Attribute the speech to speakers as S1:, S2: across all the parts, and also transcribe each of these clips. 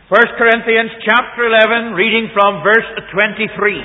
S1: 1 Corinthians chapter 11, reading from verse 23.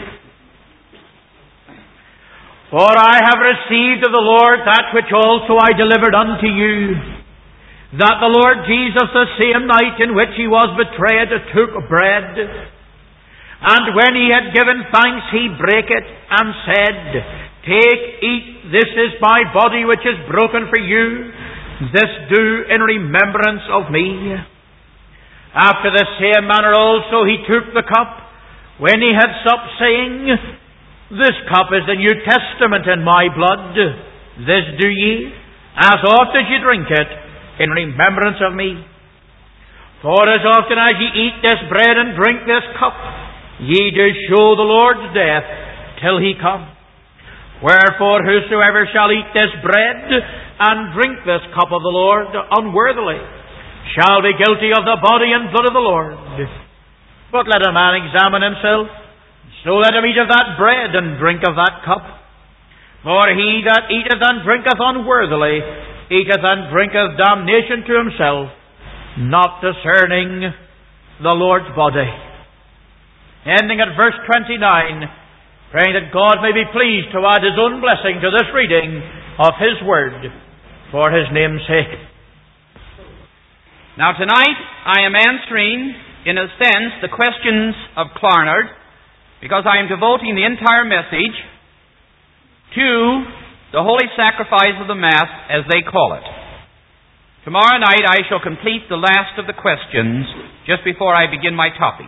S1: For I have received of the Lord that which also I delivered unto you, that the Lord Jesus, the same night in which he was betrayed, took bread. And when he had given thanks, he brake it, and said, Take, eat, this is my body which is broken for you. This do in remembrance of me. After the same manner also he took the cup, when he had supped, saying, This cup is the New Testament in my blood. This do ye, as oft as ye drink it, in remembrance of me. For as often as ye eat this bread and drink this cup, ye do show the Lord's death till he come. Wherefore whosoever shall eat this bread and drink this cup of the Lord unworthily shall be guilty of the body and blood of the Lord. But let a man examine himself, so let him eat of that bread and drink of that cup. For he that eateth and drinketh unworthily eateth and drinketh damnation to himself, not discerning the Lord's body. Ending at verse 29, praying that God may be pleased to add his own blessing to this reading of his word for his name's sake.
S2: Now tonight I am answering, in a sense, the questions of Clonard, because I am devoting the entire message to the holy sacrifice of the Mass, as they call it. Tomorrow night I shall complete the last of the questions just before I begin my topic.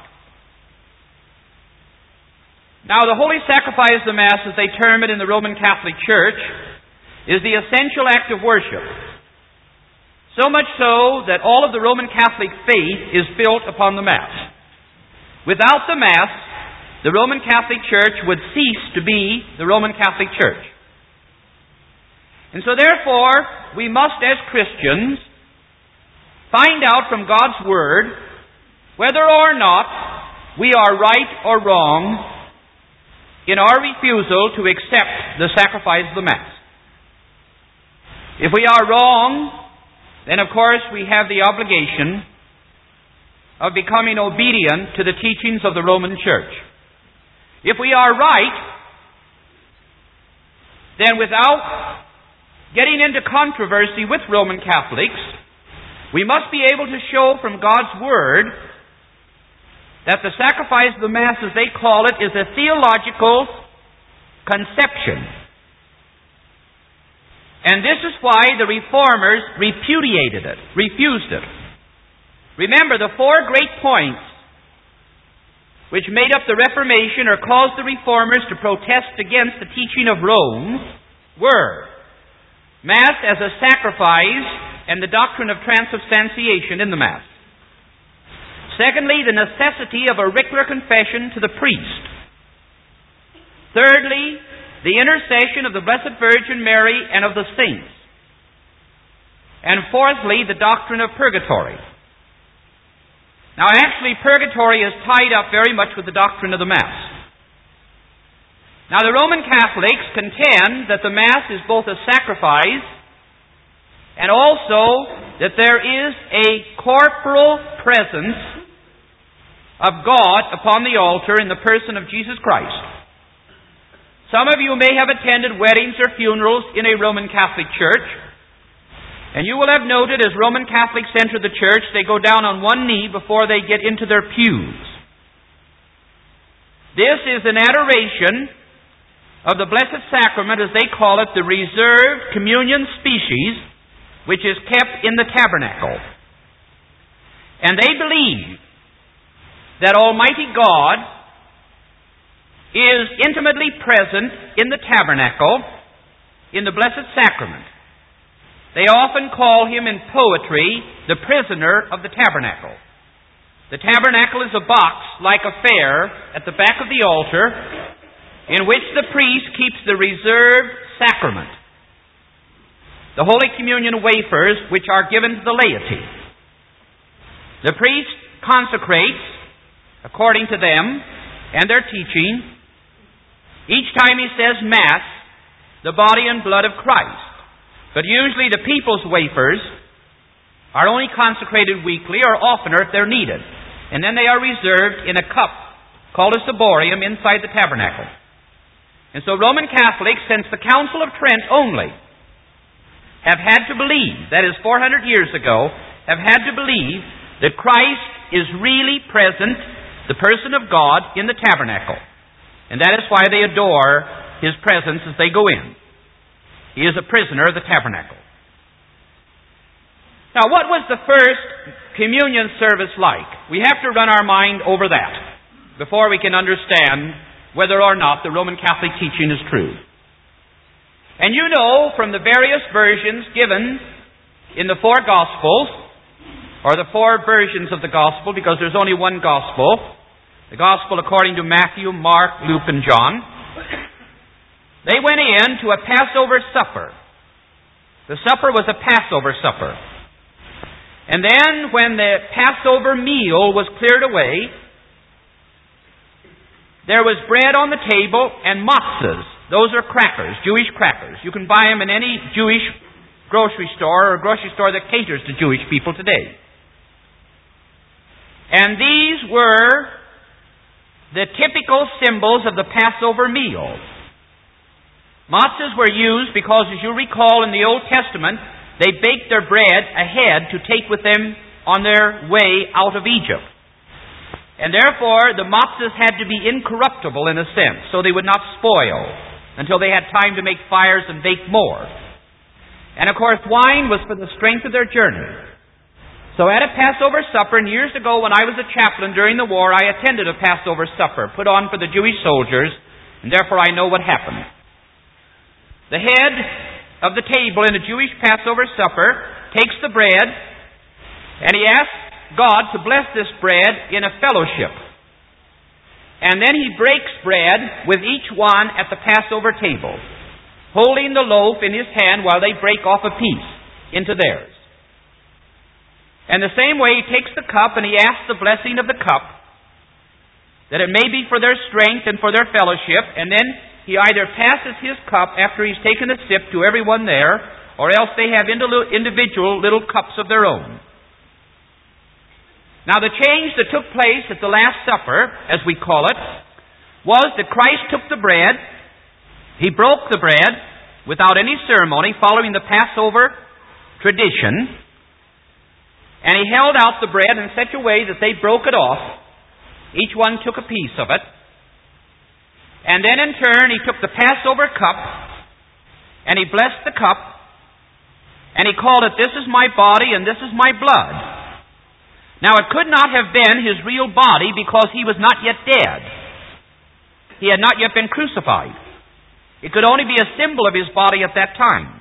S2: Now, the holy sacrifice of the Mass, as they term it in the Roman Catholic Church, is the essential act of worship. So much so that all of the Roman Catholic faith is built upon the Mass. Without the Mass, the Roman Catholic Church would cease to be the Roman Catholic Church. And so therefore, we must as Christians find out from God's Word whether or not we are right or wrong in our refusal to accept the sacrifice of the Mass. If we are wrong, then of course we have the obligation of becoming obedient to the teachings of the Roman Church. If we are right, then without getting into controversy with Roman Catholics, we must be able to show from God's Word that the sacrifice of the Mass, as they call it, is a theological conception. And this is why the Reformers repudiated it, refused it. Remember, the four great points which made up the Reformation or caused the Reformers to protest against the teaching of Rome were Mass as a sacrifice and the doctrine of transubstantiation in the Mass. Secondly, the necessity of auricular confession to the priest. Thirdly, the intercession of the Blessed Virgin Mary and of the saints. And fourthly, the doctrine of purgatory. Now actually, purgatory is tied up very much with the doctrine of the Mass. Now the Roman Catholics contend that the Mass is both a sacrifice and also that there is a corporal presence of God upon the altar in the person of Jesus Christ. Some of you may have attended weddings or funerals in a Roman Catholic church, and you will have noted as Roman Catholics enter the church, they go down on one knee before they get into their pews. This is an adoration of the Blessed Sacrament, as they call it, the reserved communion species, which is kept in the tabernacle. And they believe that Almighty God is intimately present in the tabernacle, in the Blessed Sacrament. They often call him in poetry the prisoner of the tabernacle. The tabernacle is a box like a fair at the back of the altar in which the priest keeps the reserved sacrament, the Holy Communion wafers which are given to the laity. The priest consecrates, according to them and their teaching, each time he says Mass, the body and blood of Christ. But usually the people's wafers are only consecrated weekly or oftener if they're needed. and then they are reserved in a cup called a ciborium inside the tabernacle. And so Roman Catholics, since the Council of Trent only, have had to believe, that is 400 years ago, have had to believe that Christ is really present, the person of God, in the tabernacle. And that is why they adore His presence as they go in. He is a prisoner of the tabernacle. Now, what was the first communion service like? We have to run our mind over that before we can understand whether or not the Roman Catholic teaching is true. And you know from the various versions given in the four Gospels, or the four versions of the Gospel, because there's only one Gospel, the Gospel according to Matthew, Mark, Luke, and John, they went in to a Passover supper. The supper was a Passover supper. And then when the Passover meal was cleared away, there was bread on the table and matzahs. Those are crackers, Jewish crackers. You can buy them in any Jewish grocery store or grocery store that caters to Jewish people today. And these were the typical symbols of the Passover meal. Matzahs were used because, as you recall in the Old Testament, they baked their bread ahead to take with them on their way out of Egypt. And therefore, the matzahs had to be incorruptible in a sense, so they would not spoil until they had time to make fires and bake more. And of course, wine was for the strength of their journey. So at a Passover supper, and years ago when I was a chaplain during the war, I attended a Passover supper put on for the Jewish soldiers, and therefore I know what happened. The head of the table in a Jewish Passover supper takes the bread, and he asks God to bless this bread in a fellowship. And then he breaks bread with each one at the Passover table, holding the loaf in his hand while they break off a piece into theirs. And the same way he takes the cup and he asks the blessing of the cup, that it may be for their strength and for their fellowship, and then he either passes his cup after he's taken a sip to everyone there, or else they have individual little cups of their own. Now, the change that took place at the Last Supper, as we call it, was that Christ took the bread, He broke the bread without any ceremony, following the Passover tradition, and He held out the bread in such a way that they broke it off. Each one took a piece of it. And then in turn, He took the Passover cup, and He blessed the cup, and He called it, "This is my body, and this is my blood." Now, it could not have been His real body because He was not yet dead. He had not yet been crucified. It could only be a symbol of His body at that time.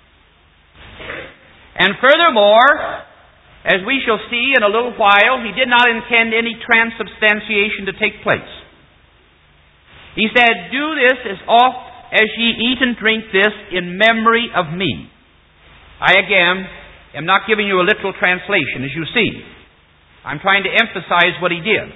S2: And furthermore, as we shall see in a little while, He did not intend any transubstantiation to take place. He said, "Do this as oft as ye eat and drink this in memory of me." I again am not giving you a literal translation, as you see. I'm trying to emphasize what He did.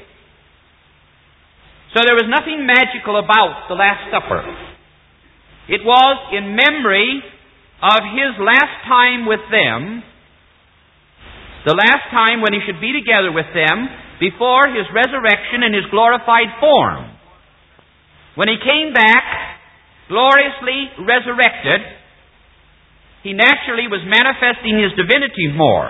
S2: So there was nothing magical about the Last Supper. It was in memory of His last time with them, the last time when He should be together with them before His resurrection in His glorified form. When He came back, gloriously resurrected, He naturally was manifesting His divinity more.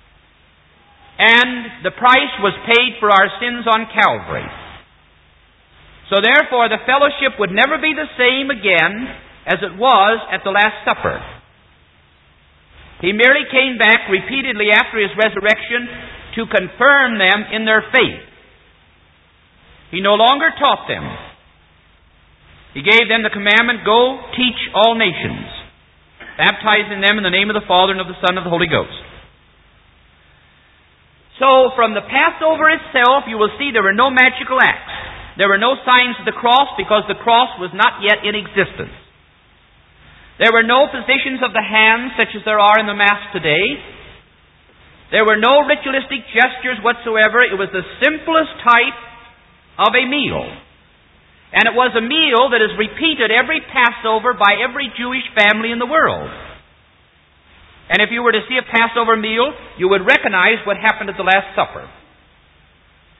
S2: And the price was paid for our sins on Calvary. So therefore, the fellowship would never be the same again as it was at the Last Supper. He merely came back repeatedly after His resurrection to confirm them in their faith. He no longer taught them. He gave them the commandment, "Go teach all nations, baptizing them in the name of the Father and of the Son and of the Holy Ghost." So, from the Passover itself, you will see there were no magical acts. There were no signs of the cross because the cross was not yet in existence. There were no positions of the hands such as there are in the Mass today. There were no ritualistic gestures whatsoever. It was the simplest type of a meal. And it was a meal that is repeated every Passover by every Jewish family in the world. And if you were to see a Passover meal, you would recognize what happened at the Last Supper.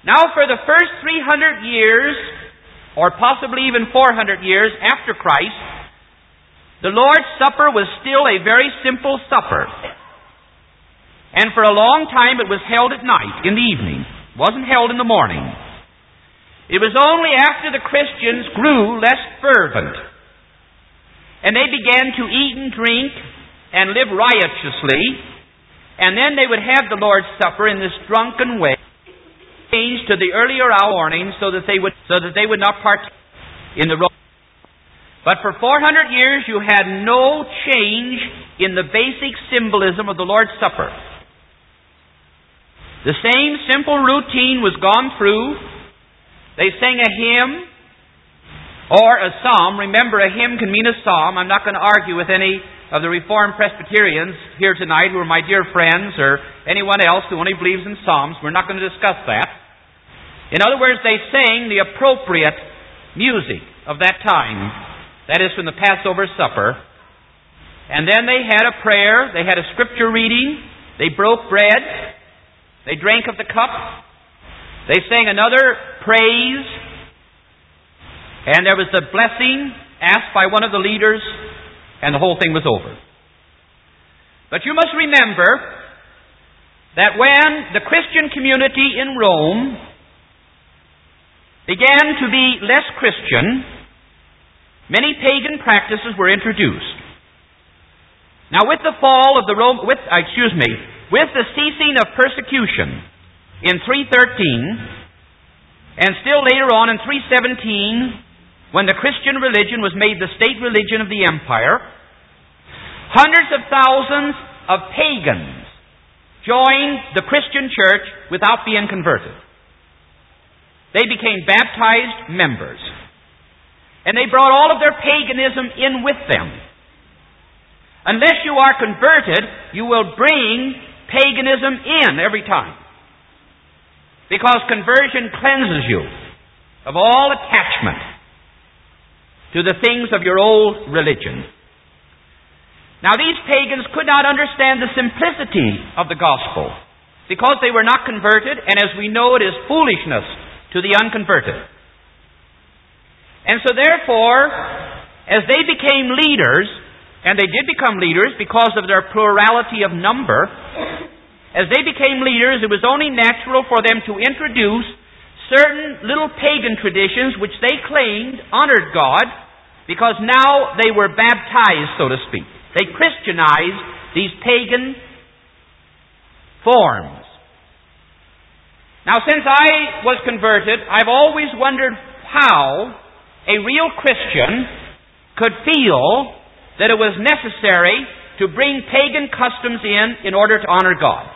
S2: Now, for the first 300 years, or possibly even 400 years after Christ, the Lord's Supper was still a very simple supper. And for a long time it was held at night, in the evening. It wasn't held in the morning. It was only after the Christians grew less fervent, and they began to eat and drink and live riotously, and then they would have the Lord's Supper in this drunken way, changed to the earlier hour morning so that they would not partake in the Roman. But for 400 years you had no change in the basic symbolism of the Lord's Supper. The same simple routine was gone through. They sang a hymn or a psalm. Remember, a hymn can mean a psalm. I'm not going to argue with any of the Reformed Presbyterians here tonight who are my dear friends, or anyone else who only believes in psalms. We're not going to discuss that. In other words, they sang the appropriate music of that time. That is, from the Passover supper. And then they had a prayer. They had a scripture reading. They broke bread. They drank of the cup. They sang another praise, and there was the blessing asked by one of the leaders, and the whole thing was over. But you must remember that when the Christian community in Rome began to be less Christian, many pagan practices were introduced. Now, with the fall of the with the ceasing of persecution in 313, and still later on in 317, when the Christian religion was made the state religion of the empire, hundreds of thousands of pagans joined the Christian church without being converted. They became baptized members. And they brought all of their paganism in with them. Unless you are converted, you will bring paganism in every time. Because conversion cleanses you of all attachment to the things of your old religion. Now, these pagans could not understand the simplicity of the gospel because they were not converted, and as we know, it is foolishness to the unconverted. And so therefore, as they became leaders, and they did become leaders because of their plurality of number, as they became leaders, it was only natural for them to introduce certain little pagan traditions which they claimed honored God, because now they were baptized, so to speak. They Christianized these pagan forms. Now, since I was converted, I've always wondered how a real Christian could feel that it was necessary to bring pagan customs in order to honor God.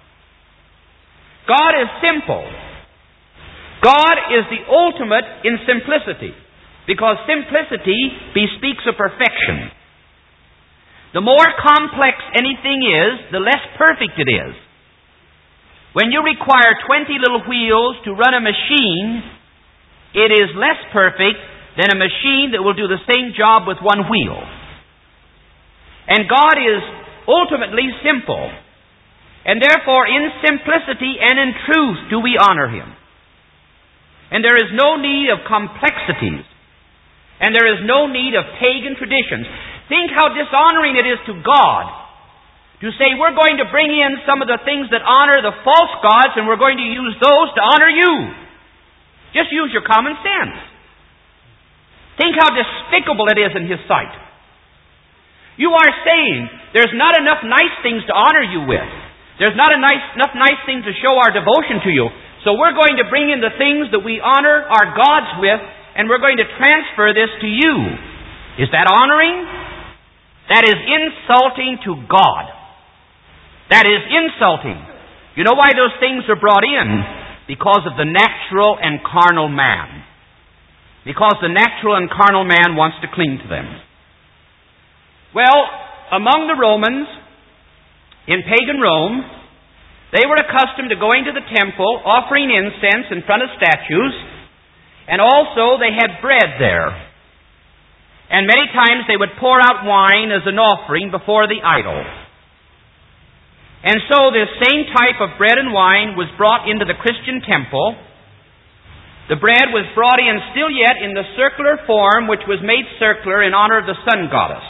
S2: God is simple. God is the ultimate in simplicity, because simplicity bespeaks of perfection. The more complex anything is, the less perfect it is. When you require 20 little wheels to run a machine, it is less perfect than a machine that will do the same job with one wheel. And God is ultimately simple. And therefore, in simplicity and in truth do we honor Him. And there is no need of complexities. And there is no need of pagan traditions. Think how dishonoring it is to God to say, we're going to bring in some of the things that honor the false gods, and we're going to use those to honor you. Just use your common sense. Think how despicable it is in His sight. You are saying there's not enough nice things to honor you with. There's not enough nice things to show our devotion to you. So we're going to bring in the things that we honor our gods with, and we're going to transfer this to you. Is that honoring? That is insulting to God. That is insulting. You know why those things are brought in? Because of the natural and carnal man. Because the natural and carnal man wants to cling to them. Well, among the Romans, in pagan Rome, they were accustomed to going to the temple, offering incense in front of statues, and also they had bread there. And many times they would pour out wine as an offering before the idol. And so this same type of bread and wine was brought into the Christian temple, the bread was brought in still yet in the circular form, which was made circular in honor of the sun goddess.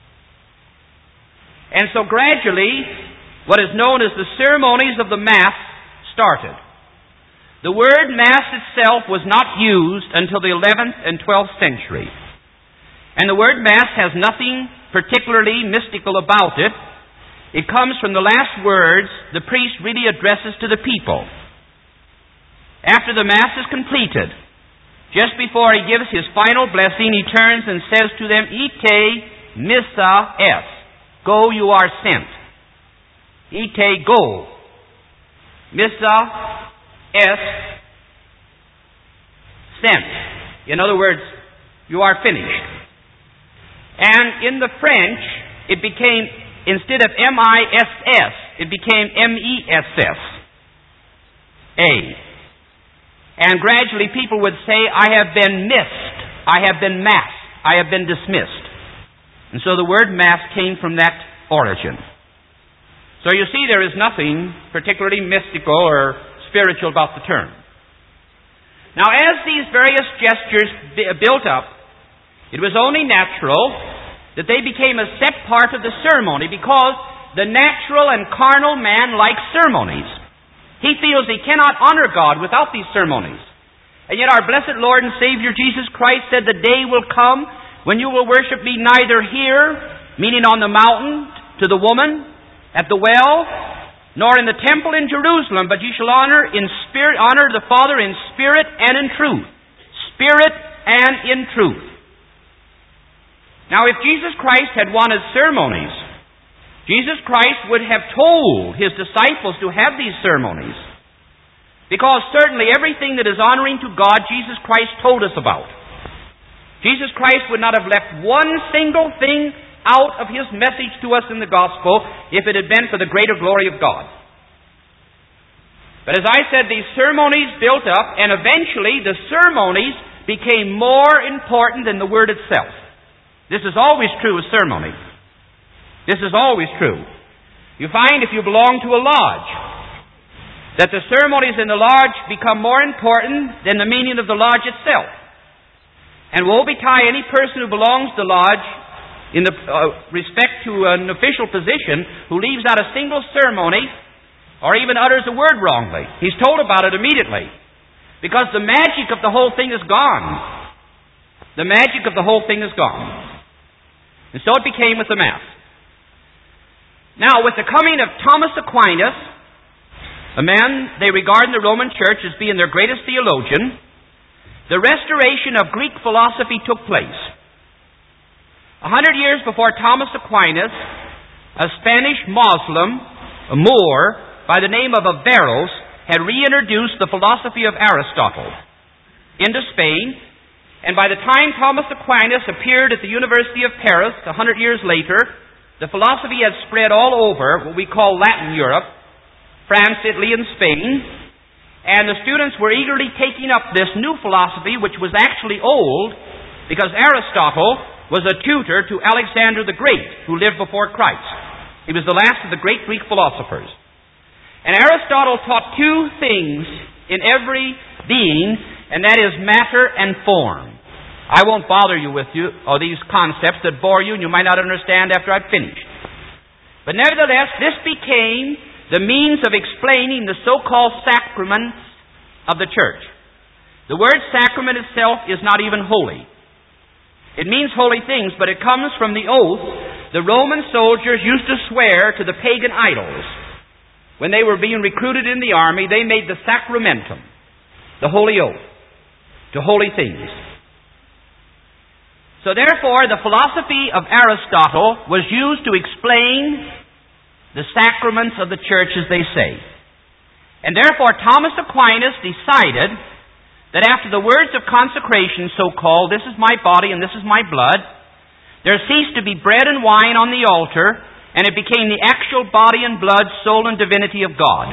S2: And so gradually, what is known as the ceremonies of the Mass started. The word Mass itself was not used until the 11th and 12th century. And the word Mass has nothing particularly mystical about it. It comes from the last words the priest really addresses to the people. After the Mass is completed, just before he gives his final blessing, he turns and says to them, Ite missa est. Go, you are sent. Ite go. Missa est sent. In other words, you are finished. And in the French, it became, instead of M-I-S-S, it became M-E-S-S. A. And gradually people would say, I have been missed, I have been massed, I have been dismissed. And so the word Mass came from that origin. So you see, there is nothing particularly mystical or spiritual about the term. Now, as these various gestures built up, it was only natural that they became a set part of the ceremony, because the natural and carnal man likes ceremonies. He feels he cannot honor God without these ceremonies. And yet our blessed Lord and Savior Jesus Christ said, the day will come when you will worship me neither here, meaning on the mountain to the woman at the well, nor in the temple in Jerusalem, but ye shall honor the Father in spirit and in truth. Spirit and in truth. Now, if Jesus Christ had wanted ceremonies, Jesus Christ would have told His disciples to have these ceremonies. Because certainly everything that is honoring to God, Jesus Christ told us about. Jesus Christ would not have left one single thing out of His message to us in the gospel if it had been for the greater glory of God. But as I said, these ceremonies built up, and eventually the ceremonies became more important than the word itself. This is always true with ceremony. This is always true. You find if you belong to a lodge, that the ceremonies in the lodge become more important than the meaning of the lodge itself. And woe betide any person who belongs to the lodge in the respect to an official position who leaves out a single ceremony or even utters a word wrongly. He's told about it immediately, because the magic of the whole thing is gone. The magic of the whole thing is gone. And so it became with the Mass. Now, with the coming of Thomas Aquinas, a man they regard in the Roman Church as being their greatest theologian, the restoration of Greek philosophy took place. 100 years before Thomas Aquinas, a Spanish Muslim, a Moor, by the name of Averroes, had reintroduced the philosophy of Aristotle into Spain. And by the time Thomas Aquinas appeared at the University of Paris, 100 years later, the philosophy had spread all over what we call Latin Europe, France, Italy, and Spain. And the students were eagerly taking up this new philosophy, which was actually old, because Aristotle was a tutor to Alexander the Great, who lived before Christ. He was the last of the great Greek philosophers. And Aristotle taught two things in every being, and that is matter and form. I won't bother you with these concepts that bore you and you might not understand after I've finished. But nevertheless, this became the means of explaining the so-called sacraments of the church. The word sacrament itself is not even holy. It means holy things, but it comes from the oath the Roman soldiers used to swear to the pagan idols. When they were being recruited in the army, they made the sacramentum, the holy oath, to holy things. So therefore, the philosophy of Aristotle was used to explain the sacraments of the church, as they say. And therefore, Thomas Aquinas decided that after the words of consecration, so-called, this is my body and this is my blood, there ceased to be bread and wine on the altar, and it became the actual body and blood, soul and divinity of God.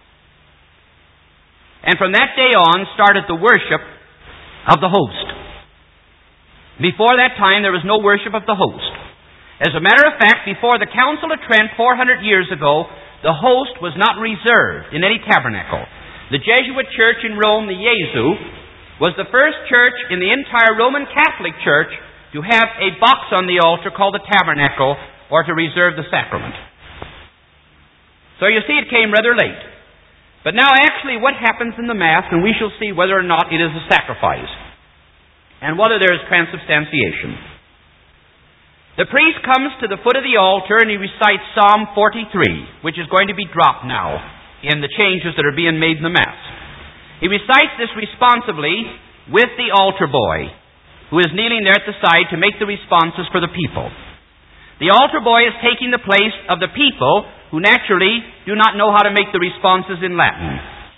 S2: And from that day on started the worship of the host. Before that time, there was no worship of the host. As a matter of fact, before the Council of Trent 400 years ago, the host was not reserved in any tabernacle. The Jesuit church in Rome, the Jesu, was the first church in the entire Roman Catholic Church to have a box on the altar called the tabernacle, or to reserve the sacrament. So you see, it came rather late. But now actually what happens in the Mass, and we shall see whether or not it is a sacrifice, and whether there is transubstantiation. The priest comes to the foot of the altar and he recites Psalm 43, which is going to be dropped now in the changes that are being made in the Mass. He recites this responsively with the altar boy, who is kneeling there at the side to make the responses for the people. The altar boy is taking the place of the people, who naturally do not know how to make the responses in Latin.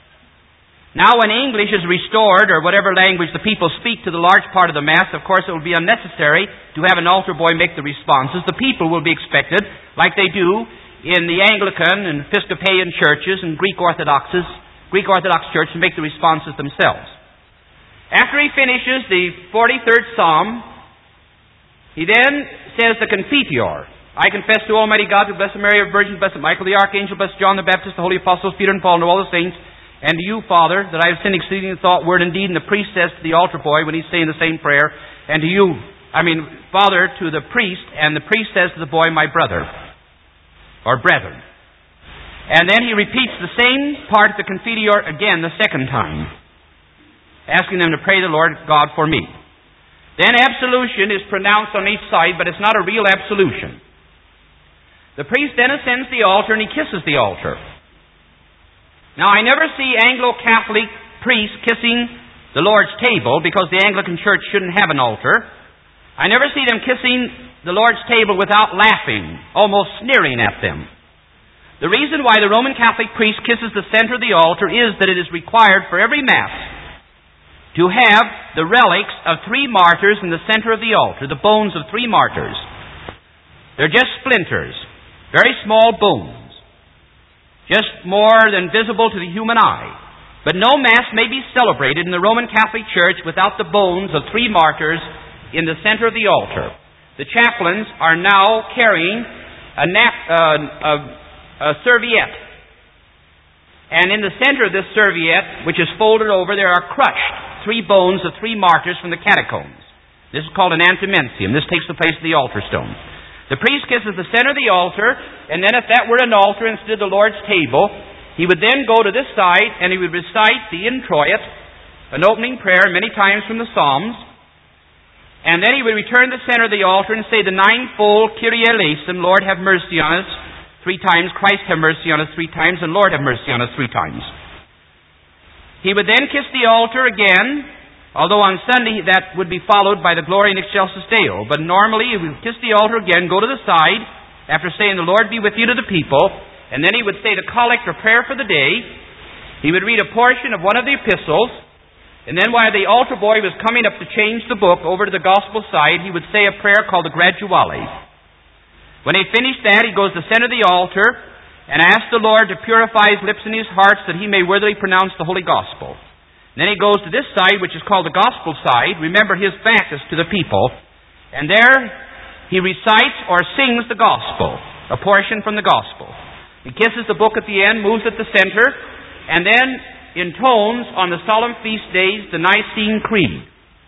S2: Now when English is restored, or whatever language the people speak to the large part of the Mass, of course it will be unnecessary to have an altar boy make the responses. The people will be expected, like they do in the Anglican and Episcopalian churches and Greek Orthodox churches, to make the responses themselves. After he finishes the 43rd Psalm, he then says the Confiteor. I confess to Almighty God, to blessed Mary, our Virgin, blessed Michael the Archangel, blessed John the Baptist, the holy apostles, Peter and Paul, and all the saints, and to you, Father, that I have sinned exceedingly in thought, word, and deed. And the priest says to the altar boy, when he's saying the same prayer, and to you, Father, to the priest, and the priest says to the boy, my brother, or brethren. And then he repeats the same part of the Confiteor again the second time, asking them to pray the Lord God for me. Then absolution is pronounced on each side, but it's not a real absolution. The priest then ascends the altar and he kisses the altar. Now I never see Anglo-Catholic priests kissing the Lord's table, because the Anglican Church shouldn't have an altar. I never see them kissing the Lord's table without laughing, almost sneering at them. The reason why the Roman Catholic priest kisses the center of the altar is that it is required for every Mass to have the relics of 3 martyrs in the center of the altar, the bones of 3 martyrs. They're just splinters, very small bones, just more than visible to the human eye. But no Mass may be celebrated in the Roman Catholic Church without the bones of 3 martyrs in the center of the altar. The chaplains are now carrying a serviette. And in the center of this serviette, which is folded over, there are crushed 3 bones of 3 martyrs from the catacombs. This is called an antimencium. This takes the place of the altar stone. The priest kisses the center of the altar, and then if that were an altar instead of the Lord's table, he would then go to this side and he would recite the introit, an opening prayer many times from the Psalms, and then he would return to the center of the altar and say the 9-fold Kyrie eleison, Lord have mercy on us 3 times, Christ have mercy on us 3 times, and Lord have mercy on us 3 times. He would then kiss the altar again, although on Sunday that would be followed by the Gloria in Excelsis Deo. But normally he would kiss the altar again, go to the side, after saying the Lord be with you to the people, and then he would say the collect or prayer for the day. He would read a portion of one of the epistles, and then while the altar boy was coming up to change the book over to the gospel side, he would say a prayer called the Graduale. When he finished that, he goes to the center of the altar and asks the Lord to purify his lips and his heart so that he may worthily pronounce the Holy Gospel. And then he goes to this side, which is called the Gospel side. Remember, his back is to the people. And there he recites or sings the Gospel, a portion from the Gospel. He kisses the book at the end, moves at the center, and then intones on the solemn feast days the Nicene Creed.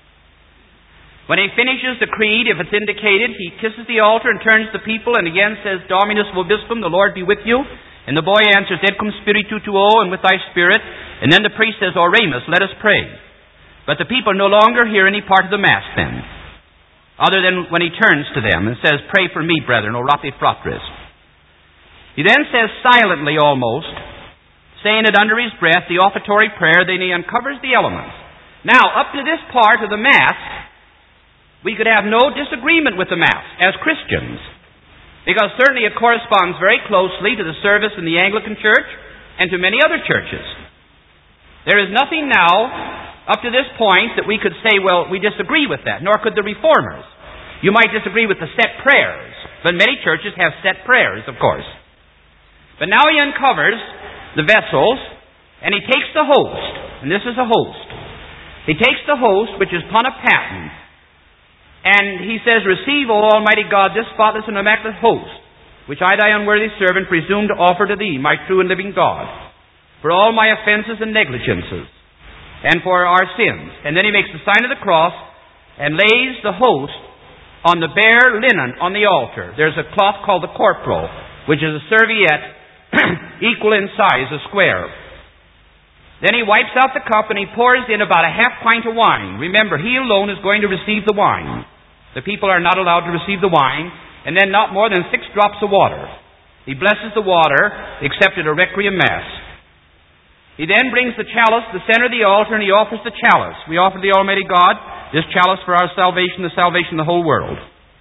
S2: When he finishes the creed, if it's indicated, he kisses the altar and turns to the people and again says, Dominus vobiscum, the Lord be with you. And the boy answers, Et cum spiritu tuo, and with thy spirit. And then the priest says, Oremus, let us pray. But the people no longer hear any part of the Mass then, other than when he turns to them and says, Pray for me, brethren, orate fratres. He then says silently almost, saying it under his breath, the offertory prayer, then he uncovers the elements. Now, up to this part of the Mass, we could have no disagreement with the Mass as Christians, because certainly it corresponds very closely to the service in the Anglican Church and to many other churches. There is nothing now, up to this point, that we could say, well, we disagree with that, nor could the Reformers. You might disagree with the set prayers, but many churches have set prayers, of course. But now he uncovers the vessels, and he takes the host, and this is a host. He takes the host, which is upon a paten, and he says, Receive, O Almighty God, this spotless and immaculate host, which I, thy unworthy servant, presume to offer to thee, my true and living God, for all my offenses and negligences. and for our sins. And then he makes the sign of the cross and lays the host on the bare linen on the altar. There's a cloth called the corporal, which is a serviette equal in size, a square. Then he wipes out the cup and he pours in about a half pint of wine. Remember, he alone is going to receive the wine. The people are not allowed to receive the wine, and then not more than 6 drops of water. He blesses the water, except at a requiem mass. He then brings the chalice to the center of the altar, and he offers the chalice. We offer the Almighty God this chalice for our salvation, the salvation of the whole world.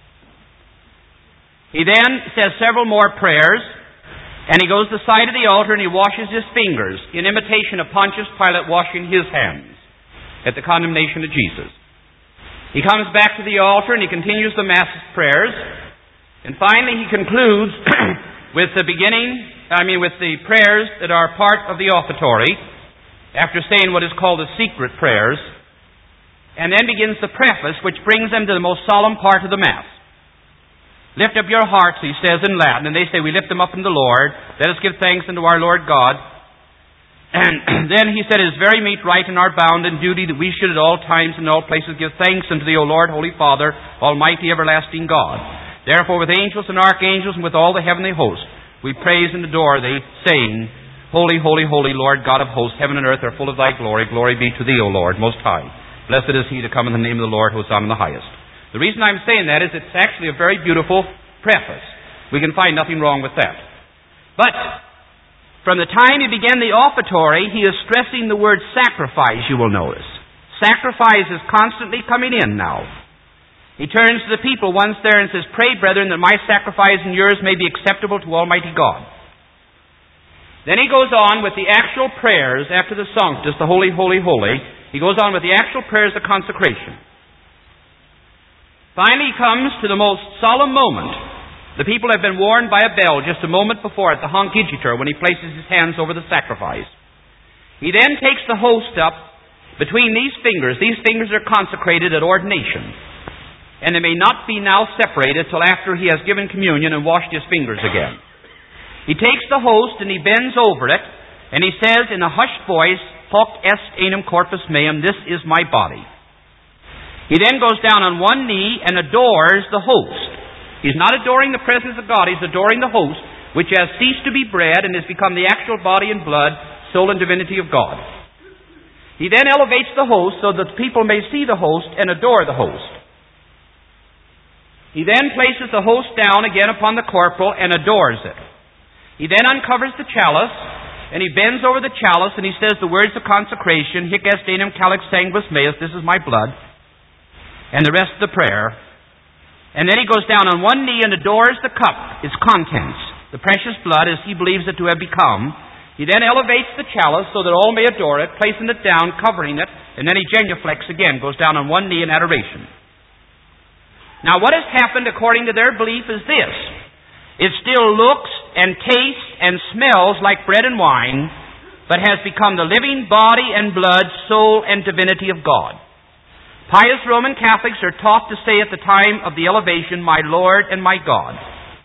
S2: He then says several more prayers, and he goes to the side of the altar and he washes his fingers, in imitation of Pontius Pilate washing his hands at the condemnation of Jesus. He comes back to the altar and he continues the Mass prayers, and finally he concludes with the prayers that are part of the offertory, after saying what is called the secret prayers, and then begins the preface, which brings them to the most solemn part of the Mass. Lift up your hearts, he says in Latin, and they say, we lift them up unto the Lord. Let us give thanks unto our Lord God. And then he said, it is very meet, right, and our bound and duty that we should at all times and all places give thanks unto thee, O Lord, Holy Father, Almighty, everlasting God. Therefore, with angels and archangels and with all the heavenly host, we praise and adore thee, saying, Holy, holy, holy, Lord God of hosts, heaven and earth are full of thy glory. Glory be to thee, O Lord, most high. Blessed is he to come in the name of the Lord, Hosanna in the highest. The reason I'm saying that is it's actually a very beautiful preface. We can find nothing wrong with that. But from the time he began the offertory, he is stressing the word sacrifice, you will notice. Sacrifice is constantly coming in now. He turns to the people once there and says, pray, brethren, that my sacrifice and yours may be acceptable to Almighty God. Then he goes on with the actual prayers after the Sanctus, the Holy, Holy, Holy. He goes on with the actual prayers of consecration. Finally he comes to the most solemn moment. The people have been warned by a bell just a moment before at the Hanc Igitur, when he places his hands over the sacrifice. He then takes the host up between these fingers. These fingers are consecrated at ordination, and they may not be now separated till after he has given communion and washed his fingers again. He takes the host and he bends over it, and he says in a hushed voice, Hoc est enim corpus meum, this is my body. He then goes down on one knee and adores the host. He's not adoring the presence of God, he's adoring the host, which has ceased to be bread and has become the actual body and blood, soul and divinity of God. He then elevates the host so that people may see the host and adore the host. He then places the host down again upon the corporal and adores it. He then uncovers the chalice, and he bends over the chalice, and he says the words of consecration, Hic est enim calix sanguis meus, this is my blood, and the rest of the prayer. And then he goes down on one knee and adores the cup, its contents, the precious blood as he believes it to have become. He then elevates the chalice so that all may adore it, placing it down, covering it, and then he genuflects again, goes down on one knee in adoration. Now what has happened according to their belief is this. It still looks and tastes and smells like bread and wine, but has become the living body and blood, soul and divinity of God. Pious Roman Catholics are taught to say at the time of the elevation, my Lord and my God.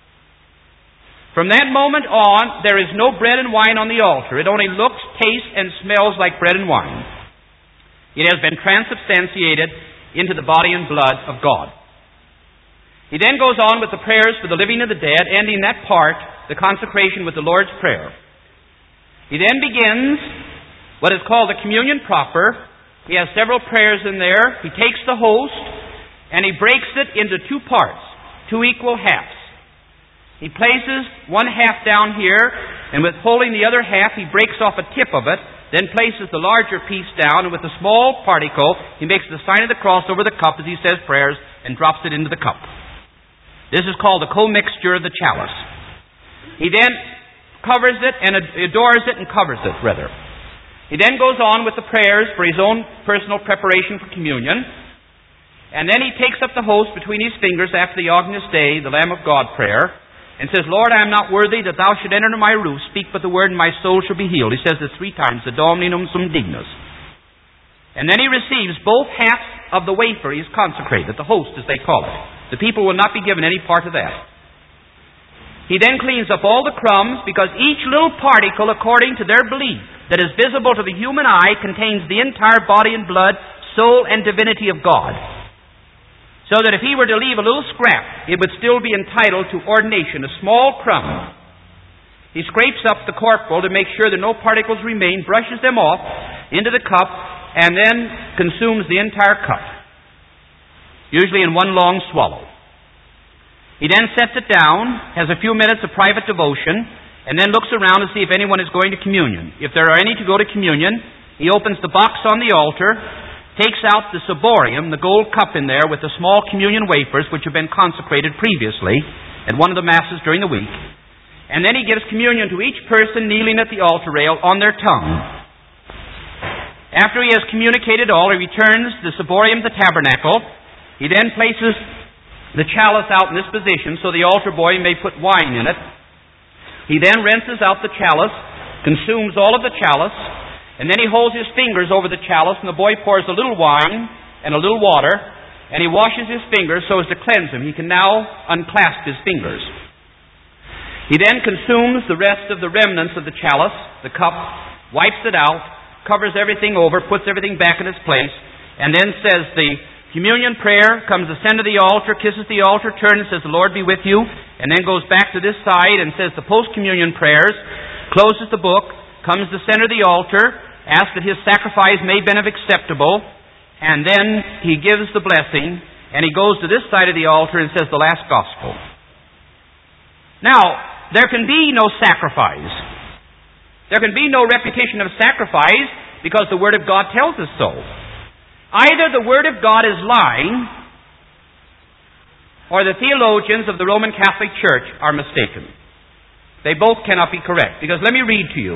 S2: From that moment on, there is no bread and wine on the altar. It only looks, tastes, and smells like bread and wine. It has been transubstantiated into the body and blood of God. He then goes on with the prayers for the living and the dead, ending that part, the consecration, with the Lord's Prayer. He then begins what is called the communion proper. He has several prayers in there. He takes the host and he breaks it into 2 parts, 2 equal halves. He places one half down here, and with holding the other half, he breaks off a tip of it, then places the larger piece down, and with the small particle, he makes the sign of the cross over the cup as he says prayers and drops it into the cup. This is called the commixture of the chalice. He then covers it and adores it and covers it, rather. He then goes on with the prayers for his own personal preparation for communion. And then he takes up the host between his fingers after the Agnus Dei, the Lamb of God prayer, and says, Lord, I am not worthy that thou should enter into my roof. Speak but the word and my soul shall be healed. He says this 3 times, the Dominum sum dignus. And then he receives both halves of the wafer. He is consecrated, the host as they call it. The people will not be given any part of that. He then cleans up all the crumbs, because each little particle, according to their belief, that is visible to the human eye contains the entire body and blood, soul and divinity of God. So that if he were to leave a little scrap, it would still be entitled to ordination, a small crumb. He scrapes up the corporal to make sure that no particles remain, brushes them off into the cup, and then consumes the entire cup, usually in one long swallow. He then sets it down, has a few minutes of private devotion, and then looks around to see if anyone is going to communion. If there are any to go to communion, he opens the box on the altar, takes out the ciborium, the gold cup in there with the small communion wafers which have been consecrated previously at one of the masses during the week, and then he gives communion to each person kneeling at the altar rail on their tongue. After he has communicated all, he returns the ciborium to the tabernacle. He then places the chalice out in this position so the altar boy may put wine in it. He then rinses out the chalice, consumes all of the chalice, and then he holds his fingers over the chalice, and the boy pours a little wine and a little water, and he washes his fingers so as to cleanse them. He can now unclasp his fingers. He then consumes the rest of the remnants of the chalice, the cup, wipes it out, covers everything over, puts everything back in its place, and then says the communion prayer, comes to the center of the altar, kisses the altar, turns and says, "The Lord be with you," and then goes back to this side and says the post-communion prayers, closes the book, comes to the center of the altar, asks that his sacrifice may be acceptable, and then he gives the blessing, and he goes to this side of the altar and says the last gospel. Now, there can be no sacrifice. There can be no repetition of sacrifice because the Word of God tells us so. Either the Word of God is lying, or the theologians of the Roman Catholic Church are mistaken. They both cannot be correct, because let me read to you.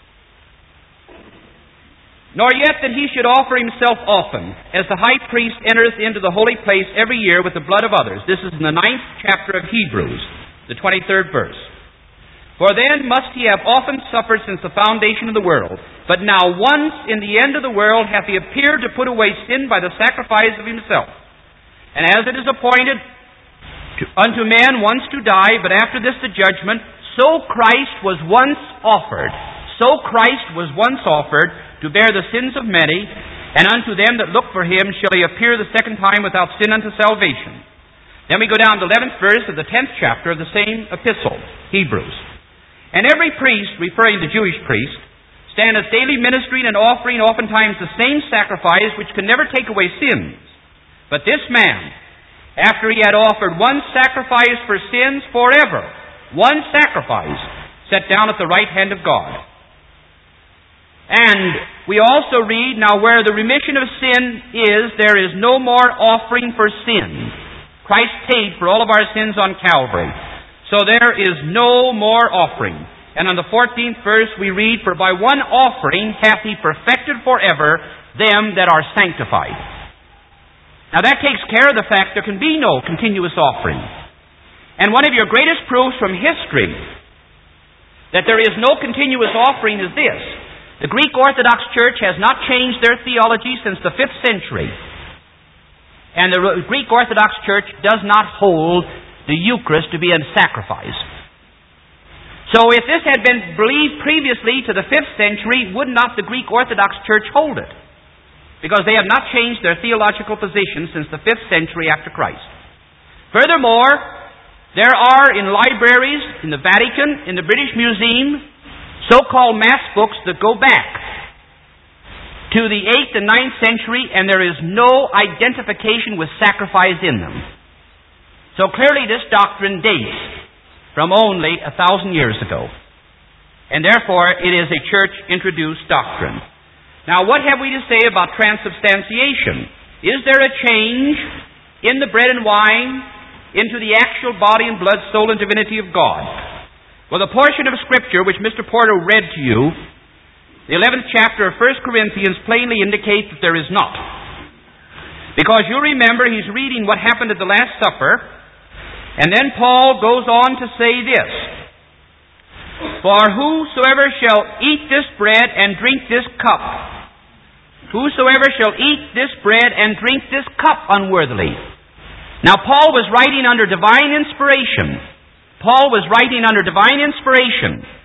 S2: "Nor yet that he should offer himself often, as the high priest entereth into the holy place every year with the blood of others." This is in the 9th chapter of Hebrews, the 23rd verse. "For then must he have often suffered since the foundation of the world. But now once in the end of the world hath he appeared to put away sin by the sacrifice of himself. And as it is appointed unto man once to die, but after this the judgment, so Christ was once offered. So Christ was once offered to bear the sins of many, and unto them that look for him shall he appear the second time without sin unto salvation." Then we go down to the 11th verse of the 10th chapter of the same epistle, Hebrews. "And every priest," referring to the Jewish priest, "standeth daily ministering and offering oftentimes the same sacrifice which can never take away sins. But this man, after he had offered one sacrifice for sins forever," one sacrifice, "sat down at the right hand of God." And we also read, "Now where the remission of sin is, there is no more offering for sin." Christ paid for all of our sins on Calvary. So there is no more offering. And on the 14th verse we read, "For by one offering hath he perfected forever them that are sanctified." Now that takes care of the fact there can be no continuous offering. And one of your greatest proofs from history that there is no continuous offering is this. The Greek Orthodox Church has not changed their theology since the 5th century. And the Greek Orthodox Church does not hold the Eucharist to be a sacrifice. So if this had been believed previously to the 5th century, would not the Greek Orthodox Church hold it? Because they have not changed their theological position since the 5th century after Christ. Furthermore, there are in libraries, in the Vatican, in the British Museum, so-called Mass books that go back to the 8th and 9th century, and there is no identification with sacrifice in them. So clearly this doctrine dates from only 1,000 years ago. And therefore it is a church-introduced doctrine. Now what have we to say about transubstantiation? Is there a change in the bread and wine into the actual body and blood, soul and divinity of God? Well, the portion of Scripture which Mr. Porter read to you, the 11th chapter of 1 Corinthians, plainly indicates that there is not. Because you remember he's reading what happened at the Last Supper, and then Paul goes on to say this, "For whosoever shall eat this bread and drink this cup, whosoever shall eat this bread and drink this cup unworthily." Now Paul was writing under divine inspiration. Paul was writing under divine inspiration.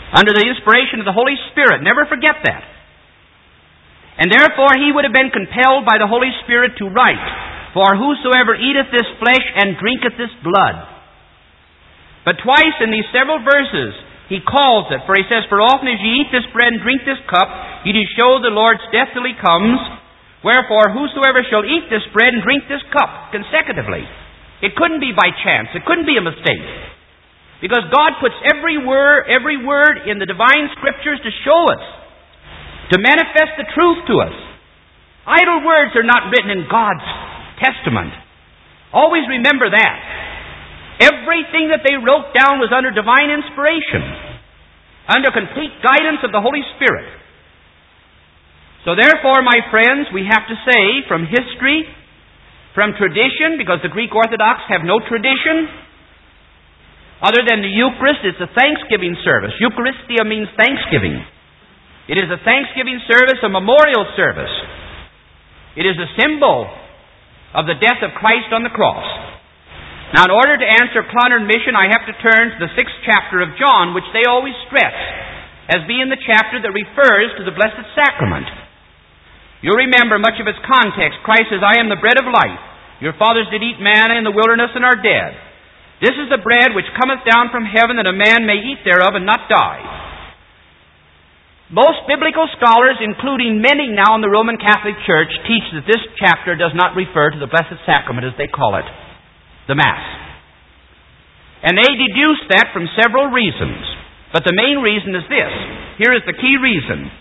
S2: under the inspiration of the Holy Spirit. Never forget that. And therefore he would have been compelled by the Holy Spirit to write, "For whosoever eateth this flesh and drinketh this blood." But twice in these several verses he calls it, for he says, "For often as ye eat this bread and drink this cup, ye do show the Lord's death till he comes. Wherefore whosoever shall eat this bread and drink this cup," consecutively. It couldn't be by chance. It couldn't be a mistake. Because God puts every word in the divine Scriptures to show us, to manifest the truth to us. Idle words are not written in God's Testament. Always remember that. Everything that they wrote down was under divine inspiration, under complete guidance of the Holy Spirit. So therefore, my friends, we have to say from history, from tradition, because the Greek Orthodox have no tradition, other than the Eucharist. It's a thanksgiving service. Eucharistia means thanksgiving. It is a thanksgiving service, a memorial service. It is a symbol of the death of Christ on the cross. Now, in order to answer Clonard Mission, I have to turn to the 6th chapter of John, which they always stress as being the chapter that refers to the Blessed Sacrament. You'll remember much of its context. Christ says, "I am the bread of life. Your fathers did eat manna in the wilderness and are dead. This is the bread which cometh down from heaven, that a man may eat thereof and not die." Most biblical scholars, including many now in the Roman Catholic Church, teach that this chapter does not refer to the Blessed Sacrament, as they call it, the Mass. And they deduce that from several reasons. But the main reason is this. Here is the key reason.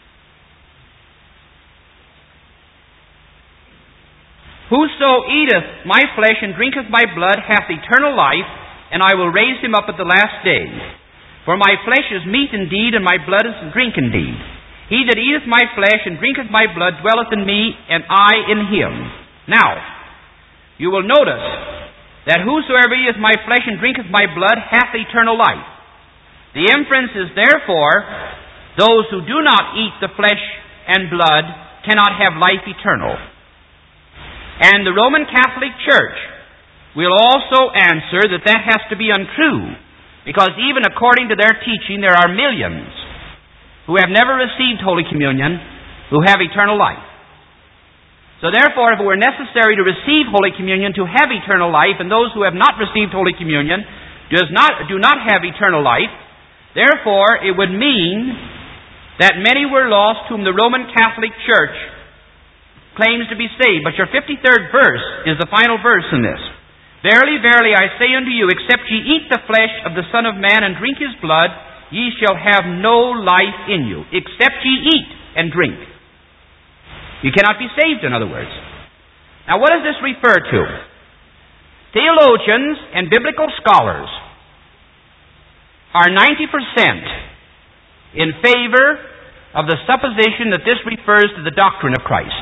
S2: "Whoso eateth my flesh and drinketh my blood hath eternal life, and I will raise him up at the last day. For my flesh is meat indeed, and my blood is drink indeed. He that eateth my flesh and drinketh my blood dwelleth in me, and I in him." Now, you will notice that whosoever eateth my flesh and drinketh my blood hath eternal life. The inference is therefore, those who do not eat the flesh and blood cannot have life eternal. And the Roman Catholic Church will also answer that that has to be untrue, because even according to their teaching, there are millions who have never received Holy Communion who have eternal life. So therefore, if it were necessary to receive Holy Communion to have eternal life, and those who have not received Holy Communion do not have eternal life, therefore it would mean that many were lost whom the Roman Catholic Church claims to be saved. But your 53rd verse is the final verse in this. "Verily, verily, I say unto you, except ye eat the flesh of the Son of Man and drink his blood, ye shall have no life in you." Except ye eat and drink. You cannot be saved, in other words. Now, what does this refer to? Theologians and biblical scholars are 90% in favor of the supposition that this refers to the doctrine of Christ.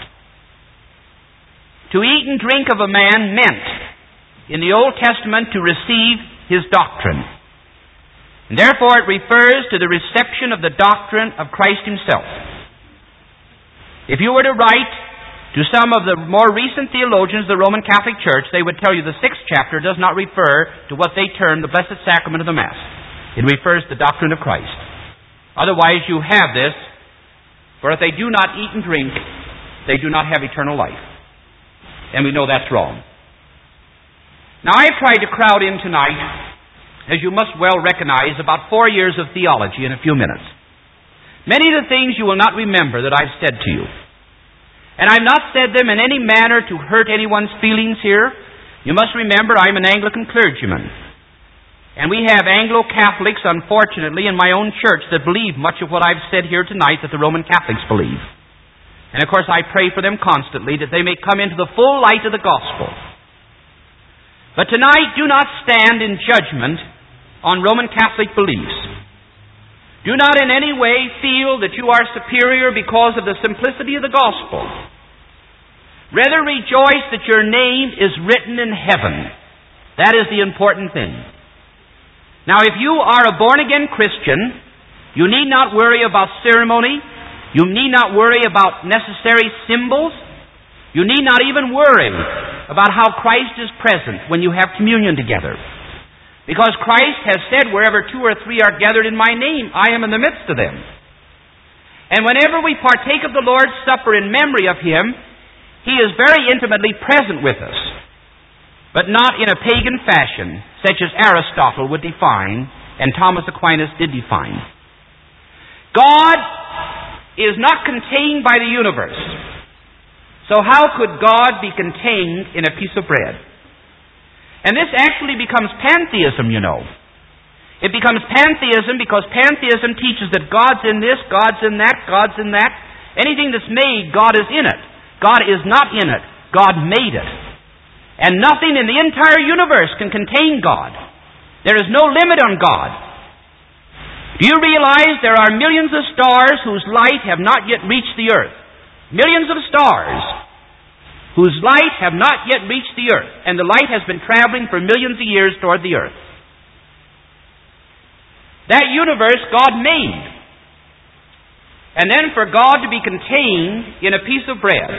S2: To eat and drink of a man meant, in the Old Testament, to receive his doctrine. And therefore it refers to the reception of the doctrine of Christ himself. If you were to write to some of the more recent theologians of the Roman Catholic Church, they would tell you the 6th chapter does not refer to what they term the Blessed Sacrament of the Mass. It refers to the doctrine of Christ. Otherwise you have this, for if they do not eat and drink, they do not have eternal life. And we know that's wrong. Now, I have tried to crowd in tonight, as you must well recognize, about 4 years of theology in a few minutes. Many of the things you will not remember that I've said to you. And I've not said them in any manner to hurt anyone's feelings here. You must remember I'm an Anglican clergyman. And we have Anglo-Catholics, unfortunately, in my own church that believe much of what I've said here tonight that the Roman Catholics believe. And of course I pray for them constantly that they may come into the full light of the gospel. But tonight, do not stand in judgment on Roman Catholic beliefs. Do not in any way feel that you are superior because of the simplicity of the gospel. Rather rejoice that your name is written in heaven. That is the important thing. Now, if you are a born-again Christian, you need not worry about ceremony. You need not worry about necessary symbols. You need not even worry about how Christ is present when you have communion together. Because Christ has said, wherever 2 or 3 are gathered in my name, I am in the midst of them. And whenever we partake of the Lord's Supper in memory of Him, He is very intimately present with us, but not in a pagan fashion, such as Aristotle would define, and Thomas Aquinas did define. God is not contained by the universe. So how could God be contained in a piece of bread? And this actually becomes pantheism, you know. It becomes pantheism because pantheism teaches that God's in this, God's in that, God's in that. Anything that's made, God is in it. God is not in it. God made it. And nothing in the entire universe can contain God. There is no limit on God. Do you realize there are millions of stars whose light have not yet reached the earth? Millions of stars whose light have not yet reached the earth, and the light has been traveling for millions of years toward the earth. That universe God made. And then for God to be contained in a piece of bread.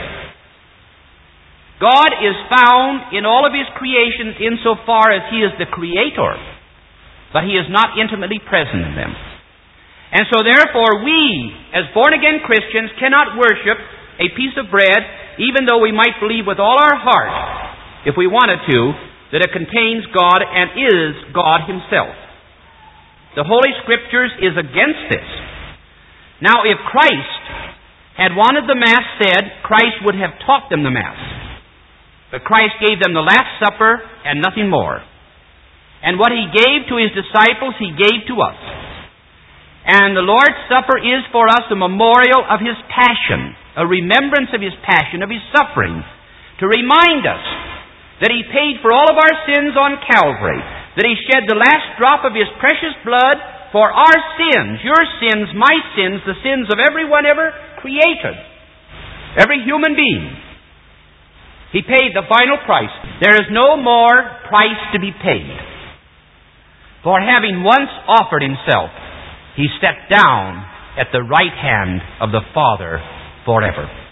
S2: God is found in all of His creations insofar as He is the Creator, but He is not intimately present in them. And so therefore we, as born-again Christians, cannot worship a piece of bread, even though we might believe with all our heart, if we wanted to, that it contains God and is God Himself. The Holy Scriptures is against this. Now, if Christ had wanted the Mass said, Christ would have taught them the Mass. But Christ gave them the Last Supper and nothing more. And what He gave to His disciples, He gave to us. And the Lord's Supper is for us a memorial of His passion, a remembrance of His passion, of His suffering, to remind us that He paid for all of our sins on Calvary, that He shed the last drop of His precious blood for our sins, your sins, my sins, the sins of everyone ever created, every human being. He paid the final price. There is no more price to be paid. For having once offered Himself, He sat down at the right hand of the Father forever.